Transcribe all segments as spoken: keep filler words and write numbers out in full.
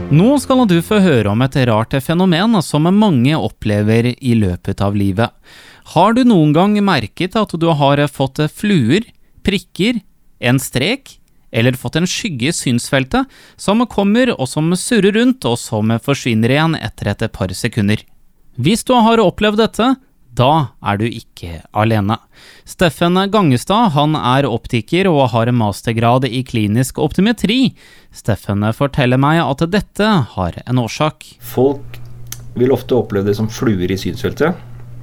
Nå skal du få høre om et rart fenomen som mange opplever i løpet av livet. Har du noen gang merket at du har fått fluer, prikker, en strek, eller fått en skygge i synsfeltet som kommer og som surrer rundt og som forsvinner igjen etter et par sekunder? Hvis du har opplevd dette, da er du ikke alene. Steffen Gangestad, han er optiker og har mastergrad i klinisk optometri. Steffen forteller meg at dette har en årsak. Folk vil ofte oppleve det som fluer i synsfeltet.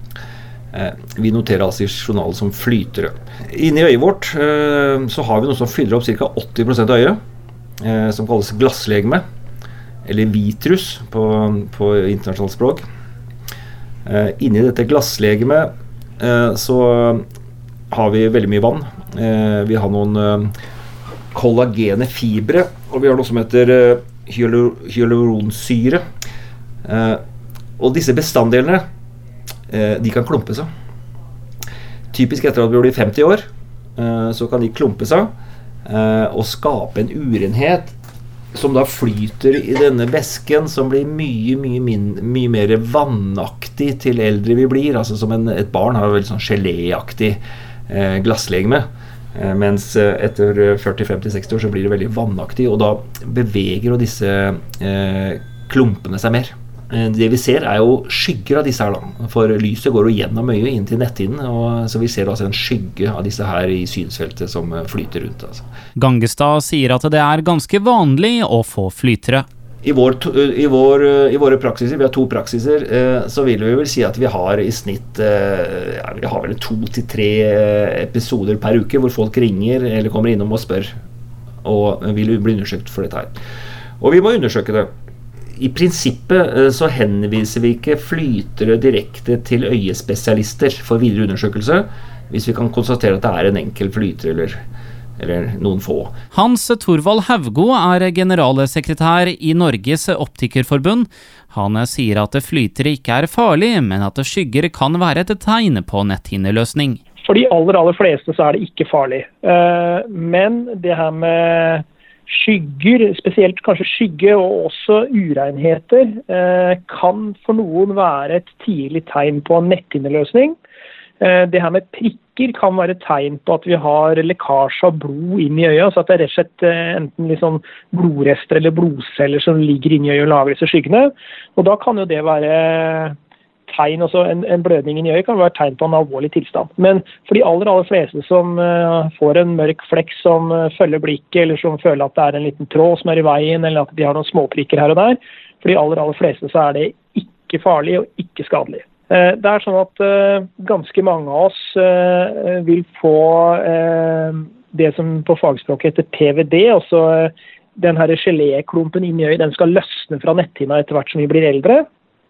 Vi noterer altså i journalen som flytere. Inne i øyet vårt så har vi noe som fyller opp ca. åtti prosent av øyet, som kalles glasslegeme, eller vitrus på, på internasjonalt språk. Uh, inni dette glasslegemet uh, så har vi veldig mye vann. Uh, vi har noen uh, kollagene fibre, og vi har noe som heter uh, hyalur- hyaluronsyre. Uh, og disse bestanddelene, uh, de kan klumpe seg. Typisk etter at vi blir femti år, uh, så kan de klumpe seg uh, og skape en urenhet som da flyter i denne væsken som blir mye, mye, min, mye mer vannaktig til eldre vi blir. Altså som en, et barn har veldig sånn geléaktig eh, glasslegeme, eh, mens etter førti, femti, seksti år så blir det veldig vannaktig, og da beveger jo disse eh, klumpene seg mer. Eh, det vi ser er jo skygger av disse her da, for lyset går jo gjennom øyet inn til netthinnen, og så vi ser altså en skygge av disse her i synsfeltet som flyter rundt. Altså. Gangestad sier at det er ganske vanlig å få flytere. I, vår, i, vår, I våre praksiser, vi har to praksiser, eh, så vil vi vel si at vi har i snitt eh, ja, vi har vel to til tre episoder per uke hvor folk ringer eller kommer innom og spør og vil bli undersøkt for dette her. Og vi må undersøke det. I prinsippet så henviser vi ikke flytere direkte til øyespesialister for videre undersøkelse, hvis vi kan konstatere at det er en enkel flyter eller, eller noen få. Hans Torvald Haugo er generalsekretær i Norges Optikerforbund. Han sier at flytere ikke er farlig, men at skygger kan være et tegn på netthinneløsning. For de aller, aller fleste så er det ikke farlig. Men det her med skygger, spesielt kanskje skygge og også urenheter, eh, kan for noen være et tidlig tegn på en netthinneløsning. Eh, det her med prikker kan være et tegn på at vi har lekkasje av blod inn i øyet, så at det er rett og slett eh, enten liksom blodrester eller blodceller som ligger inn i øyet og lager disse skyggene. Og da kan jo det være tegn, også en, en blødning inn i øyet kan være tegn på en alvorlig tilstand. Men for de aller, aller fleste som uh, får en mørk flekk som uh, følger blikket, eller som føler at det er en liten tråd som er i veien, eller at de har noen småprikker her og der, for de aller, aller fleste så er det ikke farlig og ikke skadelig. Uh, det er sånn at uh, ganske mange av oss uh, vil få uh, det som på fagspråket heter P V D, altså uh, den her geléklumpen inn i øyet, den skal løsne fra netthinna etter hvert som vi blir eldre.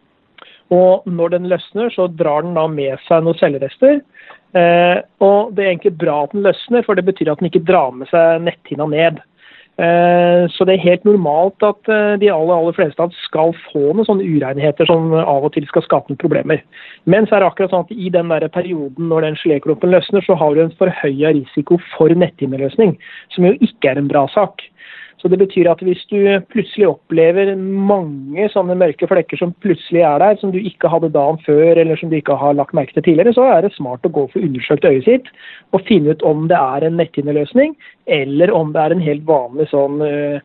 Og når den løsner, så drar den da med seg noen cellerester. Eh, og det er egentlig bra at den løsner, for det betyr at den ikke drar med seg netthinna ned. Eh, så det er helt normalt at eh, de aller, aller fleste av oss skal få noen sånne urenheter som av og til skal skape noen problemer. Men så er det akkurat sånn at i den der perioden når den geléklumpen løsner, så har du en forhøyet risiko for netthinneløsning, som jo ikke er en bra sak. Så det betyr at hvis du plutselig opplever mange sånne mørke flekker som plutselig er der, som du ikke hadde dagen før, eller som du ikke har lagt merke til tidligere, så er det smart å gå for undersøkt øyet sitt, og finne ut om det er en netthinneløsning, eller om det er en helt vanlig sånn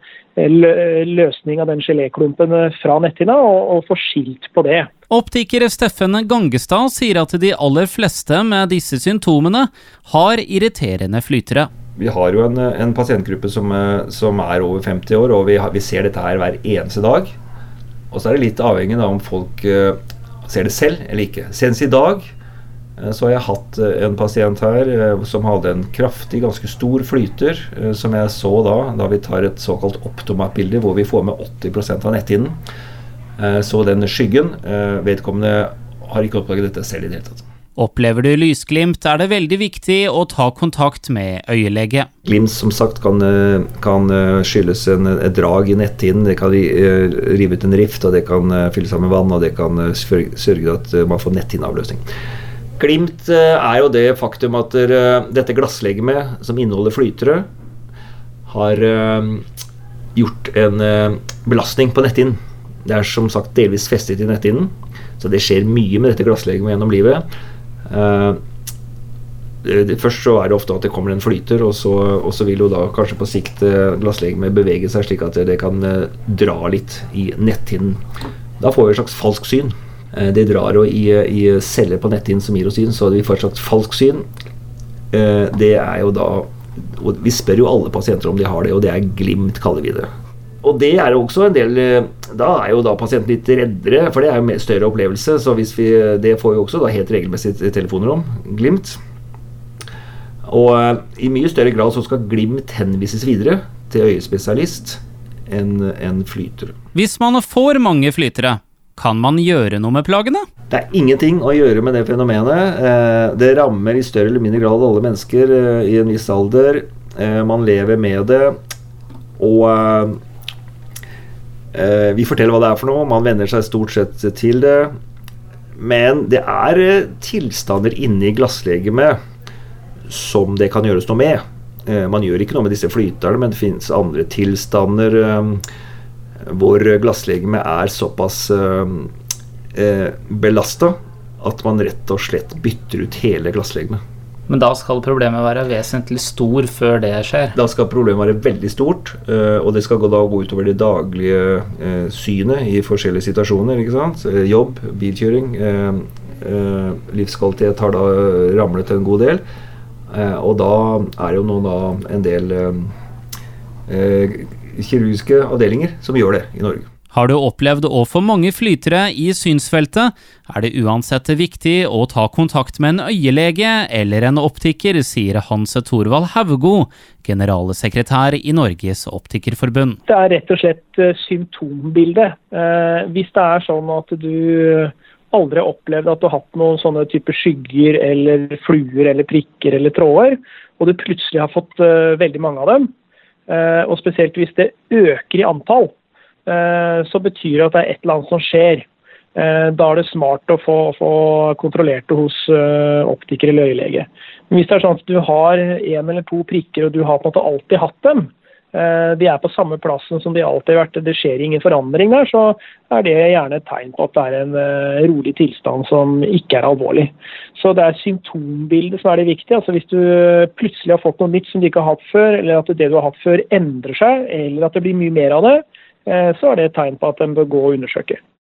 løsning av den geléklumpen fra netthinna, og, og få skilt på det. Optiker Steffen Gangestad sier at de aller fleste med disse symptomene har irriterende flytere. Vi har jo en, en pasientgruppe som, som er over femti år, og vi, har, vi ser dette her hver eneste dag. Og så er det litt avhengig av om folk uh, ser det selv eller ikke. Senest i dag uh, så har jeg hatt uh, en pasient her uh, som hadde en kraftig, ganske stor flyter, uh, som jeg så da, da vi tar et såkalt optomat-bilde, hvor vi får med åtti prosent av netthinnen. Uh, så den skyggen, uh, vedkommende har ikke oppdaget dette selv i det hele tatt. Opplever du lysglimt, er det veldig viktig å ta kontakt med øyelege. Glimt som sagt kan, kan skyldes en, et drag i netthinnen, det kan rive ut en rift, og det kan fylle seg med vann, og det kan sørge for at man får netthinneavløsning. Glimt er jo det faktum at dette glasslegemet som inneholder flytere har gjort en uh, belastning på netthinnen. Det er som sagt delvis festet i netthinnen, så det skjer mye med dette glasslegemet gjennom livet. Uh, det, først så er det ofte at det kommer en flyter, og så, og så vil jo da kanskje på sikt uh, glasslegemet bevege seg slik at det kan uh, dra litt i netthinnen. Da får vi et slags falsk syn. Uh, det drar jo i, i celler på netthinnen som gir oss syn, så vi får et slags falsk syn. Uh, det er jo da, og vi spør jo alle pasienter om de har det, og det er glimt, kaller vi det. Og det er jo også en del, da er jo da pasienten litt reddere, for det er jo mer større opplevelse, så hvis vi, det får vi også da helt regelmessig telefoner om, glimt. Og i mye større grad så skal glimt henvises videre til øyespesialist enn en flytere. Hvis man får mange flytere, kan man gjøre noe med plagene? Det er ingenting å gjøre med det fenomenet. Det rammer i større eller mindre grad alle mennesker i en viss alder. Man lever med det, og vi forteller hva det er for noe, man venner seg stort sett til det, men det er tilstander inne i glasslegemet som det kan gjøres noe med. Man gjør ikke noe med disse flyterne, men det finnes andre tilstander hvor glasslegemet er såpass belastet at man rett og slett bytter ut hele glasslegemet. Men da skal problemet være vesentlig stor før det skjer? Da skal problemet være veldig stort, og det skal da gå utover det daglige synet i forskjellige situasjoner, ikke sant? Jobb, bilkjøring, livskvalitet har da ramlet en god del, og da er jo nå da en del kirurgiske avdelinger som gjør det i Norge. Har du opplevd å få mange flytere i synsfeltet, er det uansett viktig å ta kontakt med en øyelege eller en optiker, sier Hans Torvald Haugo, generalsekretær i Norges Optikerforbund. Det er rett og slett symptombilde. Eh, hvis det er sånn at du aldri har opplevd at du har hatt noen sånne typer skygger eller fluer eller prikker eller tråder, og du plutselig har fått uh, veldig mange av dem, uh, og spesielt hvis det øker i antall, så betyr det at det er et eller annet som skjer. Da er det smart å få, få kontrollert det hos optiker eller øyelege. Men hvis det er sånn at du har en eller to prikker, og du har på en måte alltid hatt dem, de er på samme plassen som de alltid har vært, det skjer ingen forandring der, så er det gjerne et tegn på at det er en rolig tilstand som ikke er alvorlig. Så det er symptombildet som er det viktige. Altså hvis du plutselig har fått noe nytt som du ikke har hatt før, eller at det du har hatt før endrer seg, eller at det blir mye mer av det, så er det et tegn på at den bør gå og undersøke.